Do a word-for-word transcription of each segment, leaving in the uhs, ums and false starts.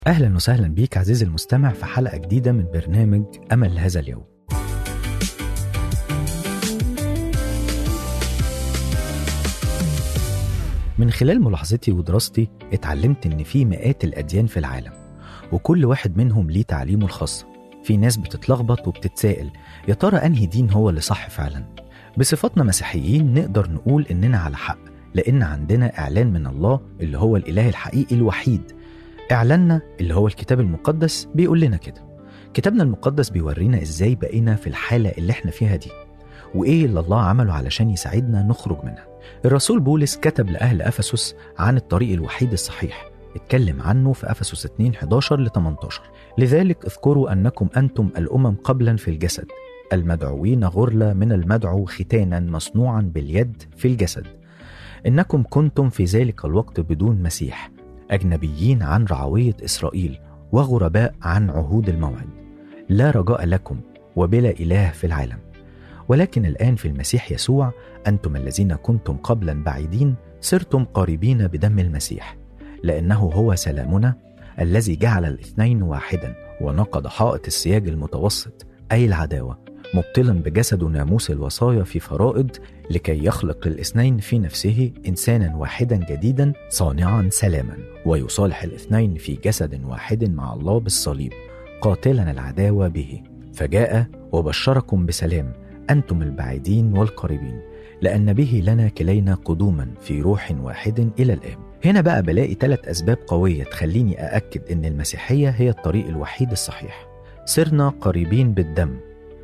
أهلا وسهلا بيك عزيزي المستمع في حلقة جديدة من برنامج أمل هذا اليوم. من خلال ملاحظتي ودراستي اتعلمت إن في مئات الأديان في العالم، وكل واحد منهم ليه تعليمه الخاص. في ناس بتتلخبط وبتتسائل يا ترى أنهي دين هو اللي صح فعلا؟ بصفتنا مسيحيين نقدر نقول إننا على حق، لأن عندنا إعلان من الله اللي هو الإله الحقيقي الوحيد. إعلاننا اللي هو الكتاب المقدس بيقول لنا كده. كتابنا المقدس بيورينا إزاي بقينا في الحالة اللي احنا فيها دي، وإيه اللي الله عمله علشان يساعدنا نخرج منها. الرسول بولس كتب لأهل أفسس عن الطريق الوحيد الصحيح، اتكلم عنه في أفسس اثنين إحدى عشر لثمانية عشر. لذلك اذكروا أنكم أنتم الأمم قبلا في الجسد، المدعوين غرلة من المدعو ختانا مصنوعا باليد في الجسد، إنكم كنتم في ذلك الوقت بدون مسيح، أجنبيين عن رعوية إسرائيل وغرباء عن عهود الموعد، لا رجاء لكم وبلا إله في العالم. ولكن الآن في المسيح يسوع أنتم الذين كنتم قبلا بعيدين صرتم قريبين بدم المسيح، لأنه هو سلامنا الذي جعل الاثنين واحدا ونقض حائط السياج المتوسط أي العداوة، مبطلا بجسد ناموس الوصايا في فرائض، لكي يخلق الاثنين في نفسه إنسانا واحدا جديدا صانعا سلاما، ويصالح الاثنين في جسد واحد مع الله بالصليب، قاتلا العداوة به، فجاء وبشركم بسلام أنتم البعيدين والقريبين، لأن به لنا كلينا قدوما في روح واحد إلى الآب. هنا بقى بلاقي ثلاث أسباب قوية تخليني أأكد إن المسيحية هي الطريق الوحيد الصحيح. صرنا قريبين بالدم.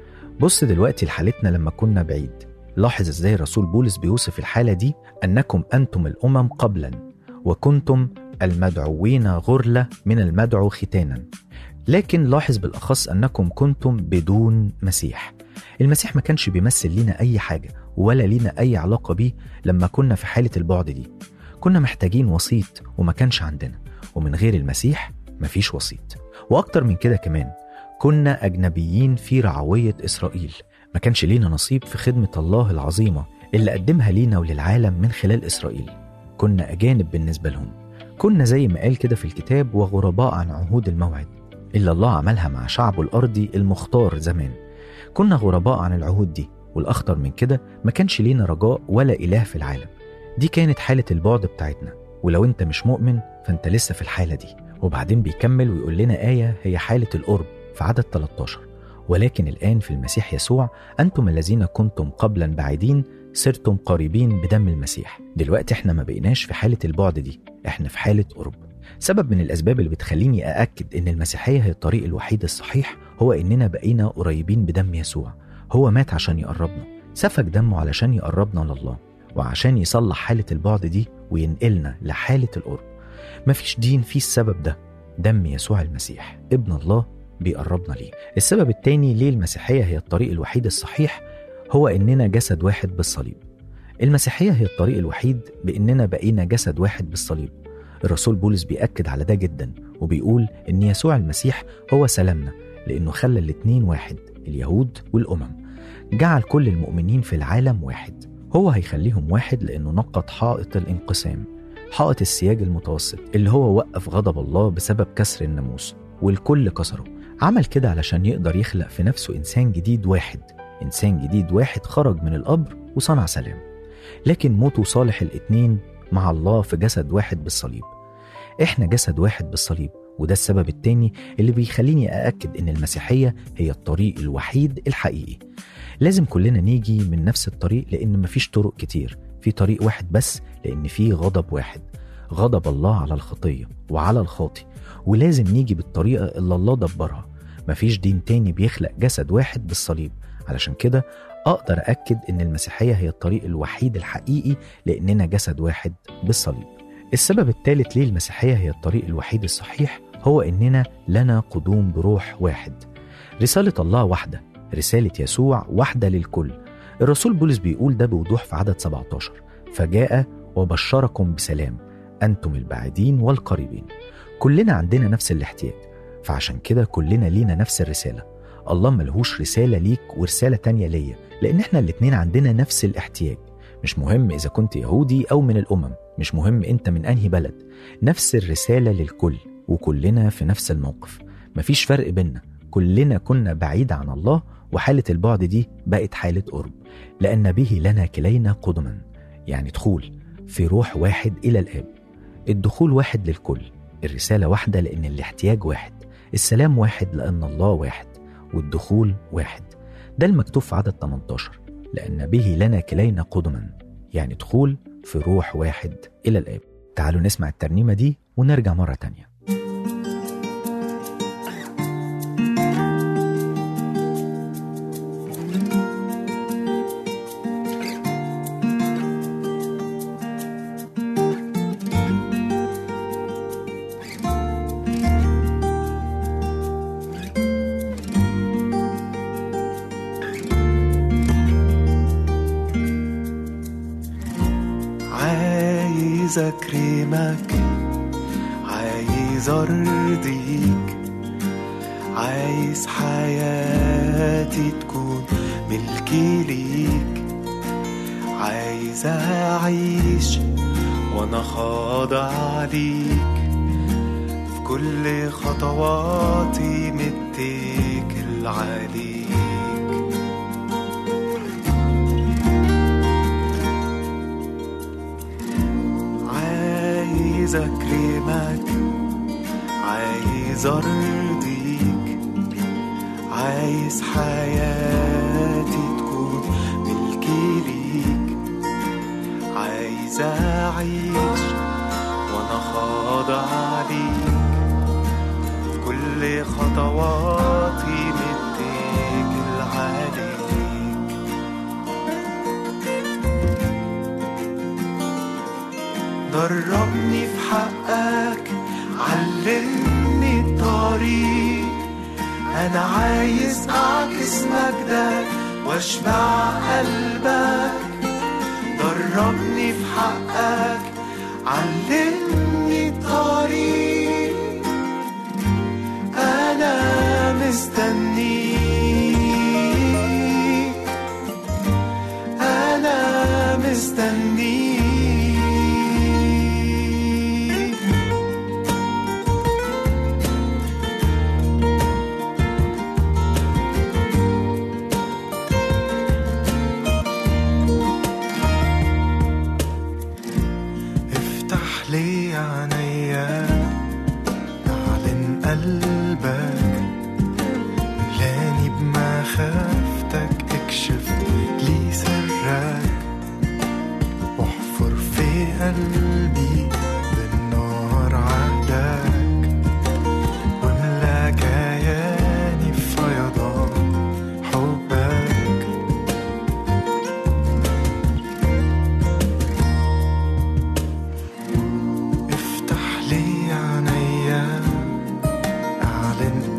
بص دلوقتي لحالتنا لما كنا بعيد. لاحظ ازاي رسول بولس بيوصف الحالة دي أنكم أنتم الأمم قبلا، وكنتم المدعوين غرلة من المدعو ختانا. لكن لاحظ بالأخص أنكم كنتم بدون مسيح. المسيح ما كانش بيمثل لنا أي حاجة ولا لنا أي علاقة بيه لما كنا في حالة البعد دي. كنا محتاجين وسيط وما كانش عندنا، ومن غير المسيح مفيش وسيط. وأكتر من كده كمان، كنا أجنبيين في رعوية إسرائيل، ما كانش لينا نصيب في خدمة الله العظيمة اللي قدمها لينا وللعالم من خلال إسرائيل. كنا أجانب بالنسبة لهم. كنا زي ما قال كده في الكتاب وغرباء عن عهود الموعد اللي الله عملها مع شعبه الأرضي المختار زمان. كنا غرباء عن العهود دي، والأخطر من كده ما كانش لينا رجاء ولا إله في العالم. دي كانت حالة البعد بتاعتنا، ولو أنت مش مؤمن فأنت لسه في الحالة دي. وبعدين بيكمل ويقول لنا آية هي حالة القرب في عدد ثلاثة عشر. ولكن الآن في المسيح يسوع أنتم الذين كنتم قبلا بعيدين صرتم قريبين بدم المسيح. دلوقتي احنا ما بقيناش في حالة البعد دي، احنا في حالة قرب. سبب من الأسباب اللي بتخليني أأكد إن المسيحية هي الطريق الوحيد الصحيح هو إننا بقينا قريبين بدم يسوع. هو مات عشان يقربنا، سفك دمه علشان يقربنا لله، وعشان يصلح حالة البعد دي وينقلنا لحالة القرب. مفيش دين فيه السبب ده. دم يسوع المسيح ابن الله بيقربنا ليه. السبب التاني ليه المسيحية هي الطريق الوحيد الصحيح هو إننا جسد واحد بالصليب. المسيحية هي الطريق الوحيد بإننا بقينا جسد واحد بالصليب. الرسول بولس بيأكد على ده جدا، وبيقول إن يسوع المسيح هو سلامنا، لأنه خلى الاتنين واحد، اليهود والأمم. جعل كل المؤمنين في العالم واحد. هو هيخليهم واحد لأنه نقض حائط الانقسام، حائط السياج المتوسط اللي هو وقف غضب الله بسبب كسر الناموس، والكل كسره. عمل كده علشان يقدر يخلق في نفسه إنسان جديد واحد، إنسان جديد واحد خرج من القبر وصنع سلام. لكن موته صالح الاتنين مع الله في جسد واحد بالصليب. إحنا جسد واحد بالصليب، وده السبب التاني اللي بيخليني أأكد إن المسيحية هي الطريق الوحيد الحقيقي. لازم كلنا نيجي من نفس الطريق، لأن مفيش طرق كتير، في طريق واحد بس، لأن فيه غضب واحد، غضب الله على الخطية وعلى الخاطي. ولازم نيجي بالطريقة اللي الله دبرها. مفيش دين تاني بيخلق جسد واحد بالصليب. علشان كده أقدر أكد إن المسيحية هي الطريق الوحيد الحقيقي، لأننا جسد واحد بالصليب. السبب الثالث ليه المسيحية هي الطريق الوحيد الصحيح هو إننا لنا قدوم بروح واحد. رسالة الله واحدة، رسالة يسوع واحدة للكل. الرسول بولس بيقول ده بوضوح في عدد سبعة عشر، فجاء وبشركم بسلام أنتم البعيدين والقريبين. كلنا عندنا نفس الاحتياج، فعشان كده كلنا لينا نفس الرسالة. الله ملهوش رسالة ليك ورسالة تانية ليا، لأن احنا الاتنين عندنا نفس الاحتياج. مش مهم إذا كنت يهودي أو من الأمم، مش مهم أنت من أنهي بلد، نفس الرسالة للكل. وكلنا في نفس الموقف، مفيش فرق بينا، كلنا كنا بعيد عن الله، وحالة البعد دي بقت حالة قرب، لأن به لنا كلينا قدما، يعني دخول في روح واحد إلى الآب. الدخول واحد للكل، الرسالة واحدة لأن الاحتياج واحد، السلام واحد لأن الله واحد، والدخول واحد. ده المكتوب في عدد ثمانية عشر، لأن به لنا كلينا قدما، يعني دخول في روح واحد إلى الآب. تعالوا نسمع الترنيمة دي ونرجع مرة تانية. عايز أكرمك، عايز أرضيك، عايز حياتي تكون ملكي ليك، عايز أعيش وأنا خاضع ليك، في كل خطواتي متكل عليك. عايز أكرمك، عايز أرضيك، عايز حياتي تكون ملكي ليك، عايز أعيش وأنا خاضع ليك، في كل خطواتي متكل عليك. دربني في حقك، علمني الطريق، أنا عايز أعكس مجدك واشبع قلبك. دربني في حقك، علمني الطريق، أنا مستنيك، أنا مستنيك. لي عينيا، أعلن قلبك، ملاني بمخافتك، اكشف لي سرك، احفر في قلبي بالنار عهدك، واملا كياني في فيضان حبك. لي عينيا، أعلن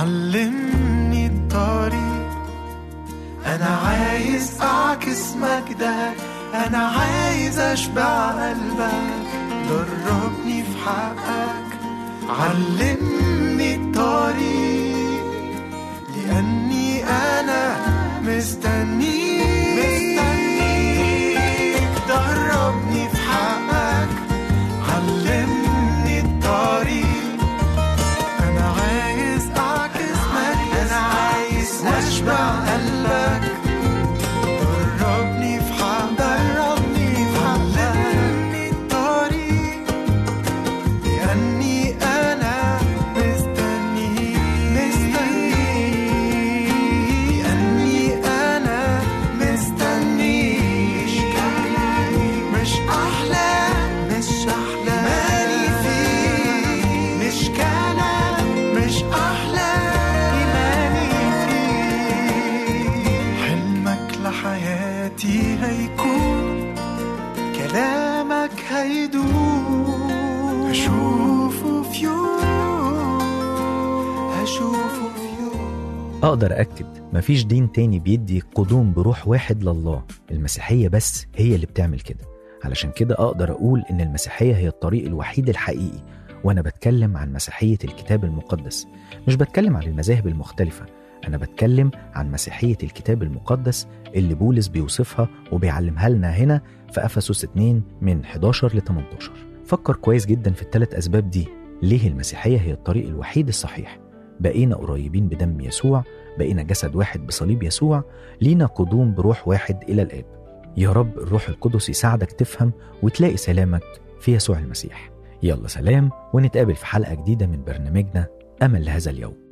علمني الطريق. أنا عايز أعكس مجدك، أنا عايز أشبع قلبك، دربني في حقك، علمني الطريق، لأني أنا مستنيك مستنيك دربني في حقك، علمني الطريق. أنا عايز أعكس مجدك، أنا عايز أشبع قلبك، دربني في حقك، دربني في حقك، علمني الطريق، لأني أنا مستنيك مستنيك، لأني أنا مستنيك. مش أحلى مش أحلى إيماني فيك، مش كلام مش أحلى إيماني فيك. حلمك لحياتي هيكون، كلامك هيدوم، هشوفه في يوم، هشوفه في يوم. أقدر أكد مفيش دين تاني بيدي قدوم بروح واحد لله، المسيحية بس هي اللي بتعمل كده. علشان كده أقدر أقول إن المسيحية هي الطريق الوحيد الحقيقي، وأنا بتكلم عن مسيحية الكتاب المقدس، مش بتكلم عن المذاهب المختلفة، أنا بتكلم عن مسيحية الكتاب المقدس اللي بولس بيوصفها وبيعلمها لنا هنا في أفسس اتنين من حداشر ل تمنتاشر. فكر كويس جدا في الثلاث أسباب دي. ليه المسيحية هي الطريق الوحيد الصحيح؟ بقينا قريبين بدم يسوع، بقينا جسد واحد بصليب يسوع، لينا قدوم بروح واحد إلى الآب. يا رب الروح القدس يساعدك تفهم وتلاقي سلامك في يسوع المسيح. يلا سلام، ونتقابل في حلقة جديدة من برنامجنا أمل لهذا اليوم.